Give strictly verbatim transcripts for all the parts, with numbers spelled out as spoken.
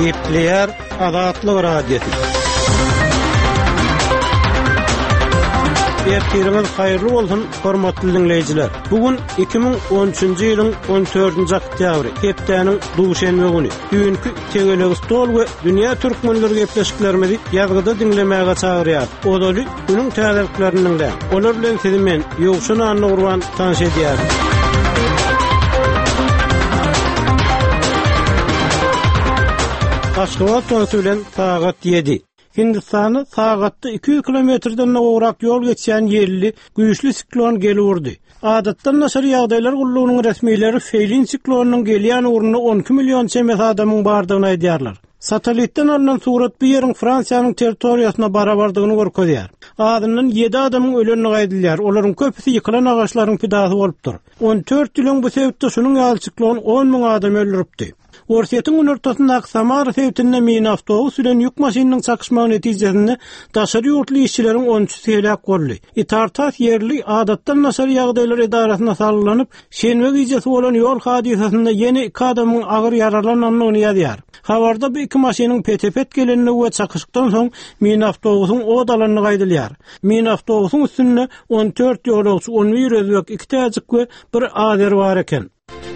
Gepleyer Azatlyk radiosu. Ertirimiz hayırlı bolsun, hormatly dinleyijiler. Bugün iki bin on üçünji ýylyň on dördünji oktýabry, hepdeniň duşanby güni. Bugünkü tegeleg stol we dünýä türkmenleri gepleşiklerimizi ýazgyda dinlemäge çagyrýar. Odaly günüň täzelikleriniň de. Olar bilen sizi men Ýogşan Anna Urban tanış edýär. Aşgabat tonusy bilen sagat yedi. Hindistany sagatda iki yüz kilometrden owrak ýol geçýän ýerli güýçli siklon gelýärdi. Adatdan naşar ýagdaýlar gullugynyň resmiýetleri Feilin siklonunyň gelýän uruny on iki million çemes adamyň bardygyny aýdýarlar. Satelitden alınan surat bu ýeriň Fransiýanyň territoriýasyna barabardygyny görkezýär. Adamdan yedi adamyň ölenini gaýdylýar. Olaryň köpüsi ýykylan agaçlaryň pidasy bolupdyr. on dört ýylyň bu sebäpde şunuň ýaly siklon on müň adam öldüripdi. Orsiýetiň ortasyndaky Samara sebäpinde min awtobus bilen ýük maşynynyň çakışmagy netijesinde daşary ýurtly işçileriň on üçi helak boldy. Itartat ýerli adatdan naşar ýagdaýlar edarasyna sallanıp, şenbe gecesi bolan ýol hadisasynda ýene iki adamyň agyr ýaralanyny ýazýar. Habarda bu iki maşynyň petepet gelenini we çakışykdan soň min awtobusyň odalanyny gaýdylýar. Min awtobusyň üstünde on dört ýolagçy, on bir özbek, iki täjik we bir azer bar eken.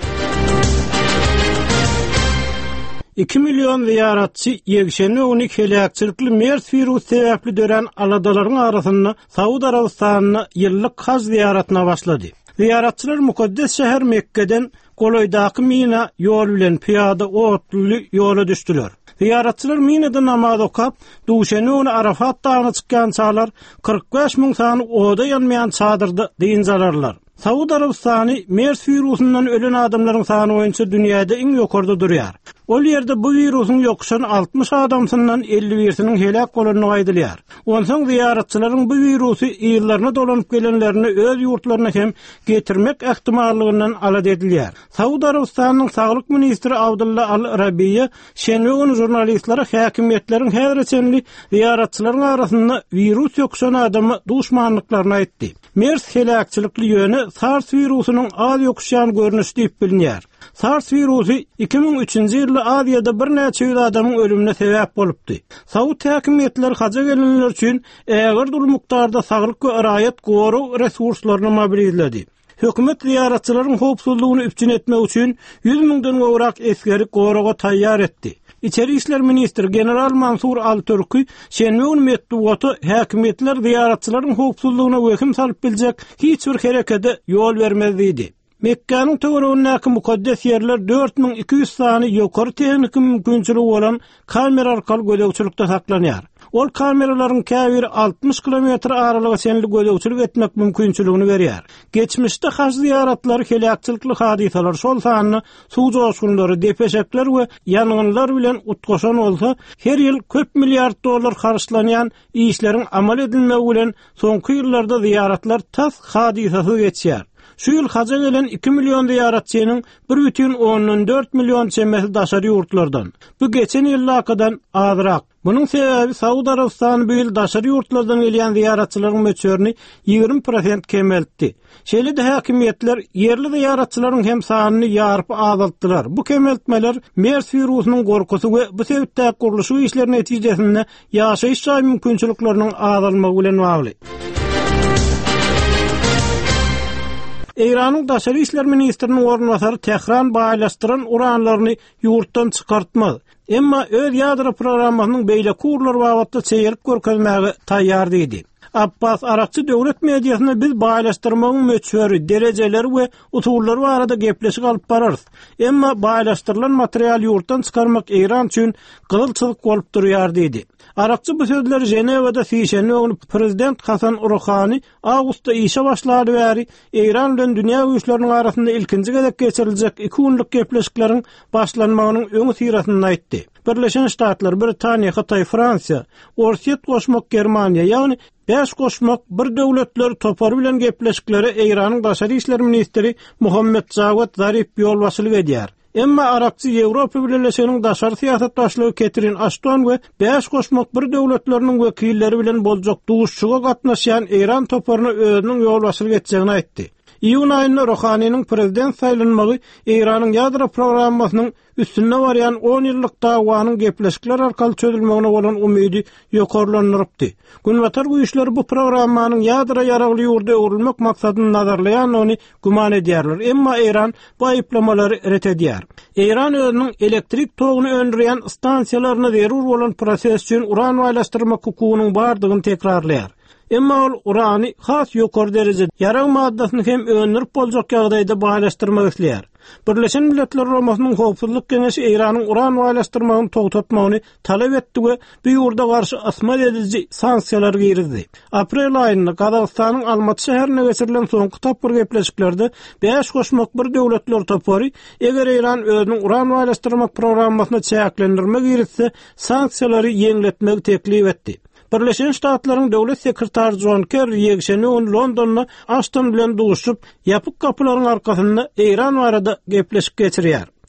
iki milyon ziyaratçı ýegşeni unik helakçylykly MERS virus sebäpli dören aladalaryň arasynda Saudi Arabistanyna ýyllyk haj ziyaratyna başlady. Ziyaratçylar mukaddes şäher Mekke'den Goloýdaky Mina ýol bilen piýada otly ýola düşdiler. Ziyaratçylar Mina'da namaz okap, duşany uny Arafat dagyna çykýan çağlar kırk beş müň sany oda ýanmaýan çadyrda diýin zararlar. Saudi Arabistany MERS virusundan ölen adamlaryň sany boýunça dünýäde iň ýokarda durýar. Ol ýerde bu virusyň ýokuşan altmış adamsyndan elli birsiniň helak bolanyny gaýdylýar. Onsoň ziyaratçylaryň bu virusy ýyllaryna dolanyp gelenlerini öz ýurtlaryna hem getirmek ähtimallygynyň alad edilýär. Saudi Arabistanyň saglyk ministri Abdullah Al-Arabiýa şenbe güni jurnalistlere häkimetleriň her reçenli ziyaratçylaryň arasynda virus ýokuşan adamy duşmanlyklaryny aýtdy. MERS helakçylykly ýöne SARS virusynyň az ýokuşan görnüşi diýip bilinýär. SARS virusy iki bin üçünji ýylda Aziýada bir näçe ýüz adamyň ölümine sebäp bolupdy. Saud häkimetleri haja gelenler üçin ägir dur mukdarda saglyk we iraýat goru resurslaryny mobilizledi. Hökümet ziyaratçylaryň howpsuzlygyny üpçün etmek üçin yüz müňden gowrak eskeri goraga taýýar etdi. İçeri işler ministri General Mansur Al-Turki şenbe güni metbuaty häkimetler ziyaratçylaryň howpsuzlygyna wehim salyp biljek hiç bir herekete ýol bermezdi. Mekke'nin töweregindäki mukaddes ýerler dört bin iki yüz sany ýokary tehnik mümkinçiligi bolan kamera arkaly gözegçilikde saklanýar. Ol kameralaryň käbiri altmış kilometr aralyga senli gözegçilik etmek mümkinçiligini berýär. Geçmişde haj ziyaratlary helakçylykly hadisalar şol sanyny suw joşgunlary, depeşekler we ýangynlar bilen utgaşan bolsa, her ýyl köp milliard dollar harçlanýan işleriň amal edilmegi bilen soňky ýyllarda ziyaratlar tas hadisasy geçýär. Şu ýyl haja gelen iki milyon ziyaratçynyň bir бүтүн onuň dört milyon çemesi daşary ýurtlardan. Bu geçen ýyllakadan azrak. Bunun sebebi Saudi Arabistany bu ýyl daşary ýurtlardan gelýän ziyaratçylaryň möçürini ýigirme prosent kemeltdi. Şeýle de häkimetler ýerli ziyaratçylaryň hem sanyny ýaryp azaltdylar. Bu kemeltmeler MERS virusynyň gorkusy we bu sebäpde gurulşy işleri netijesinde ýaşaýyş mümkinçilikleriniň azalmagy bilen bagly. Eýranyň daşary işler ministriniň ornwasary Tehran baýlaşdyran uranlaryny ýurtdan çykartmaz. Emma öz ýadro programmasynyň beýle kurlar wagtda çeýerip görkezmäge taýýar diýdi. Abbas Arakçy döwlet mediasyna biz baýlaşdyrmagyň möçüri, derejeleri we usullary barada gepleşik alyp bararys. Emma baýlaşdyrylan material ýurtdan çykarmak Eýran üçin gylçylyk bolup durýar diýdi. Arakçy bu sözleri Jenewada fiýşenli ogny prezident Hasan Rouhany awgustda işe başlady bäri Eýran bilen dünýä güýçleriniň arasynda ilkinji gezek geçiriljek iki günlük gepleşikleriň başlanmagynyň öňü siratyny aýtdy. Birleşen Ştatlar, Britaniýa, Hatay, Fransiýa, Orsiýet goşmak Germaniýa, ýagny beş goşmak bir döwletler topary bilen gepleşikleri Eýranyň daşary işler ministri Muhammed Javad Zarif ýolbaşçylyk edýär. Emma Arapçy Ýewropa Birleşiginiň daşary siýasat başlygy Catherine Ashton we beş goşmak bir döwletleriniň wekilleri bilen boljak duşçuga gatnaşýan Eýran toparyny özüniň ýolbaşçylyk etjegini aýtdy. İyun ayında Rohani'nin prezident saylanmagy İran'ın ýadro programmasynyň üstünde barýan on ýyllyk dawanyň gepleşikler arkaly çözülmegine bolan umydy ýokarlandyrypdy. Günbatar güýçleri bu programmanyň ýadro ýaragly ýurda öwrülmek maksadyny nazarlaýan ony guman edýärler. Emma İran bu aýyplamalary ret edýär. İran özüniň elektrik togyny öndürýän stansiýalaryna zerur bolan proses üçin uran waýlaşdyrmak hukugynyň bardygyny tekrarlaýar. Emma ol urany has ýokary derejede ýarag maddasyny hem öndürip boljak ýagdaýda bahalaşdyrmak isleýär. Birleşen Milletler Romasynyň Howpsuzlyk Geňeşi Iranyň uran waýlaşdyrmagyny togatmagyny talap etdi we bu ýurda garşy asmal edici sanksiýalar girizdi. Aprel aýynda Gazagystanyň Almaty şäherine geçirilen soňky tapyr gepleşiklerde beş goşmak bir döwletler tapary eger Iran özüniň uran waýlaşdyrmak programmasyny çäklendirmek girizse sanksiýalary ýeňletmek teklip etdi. Birleşen Ştatlaryň döwlet sekretary John Kerry ýekşeni on Londonda Ashton bilen duguşup ýapyk kapylaryň arkasynda İran barada gepleşip geçirýär.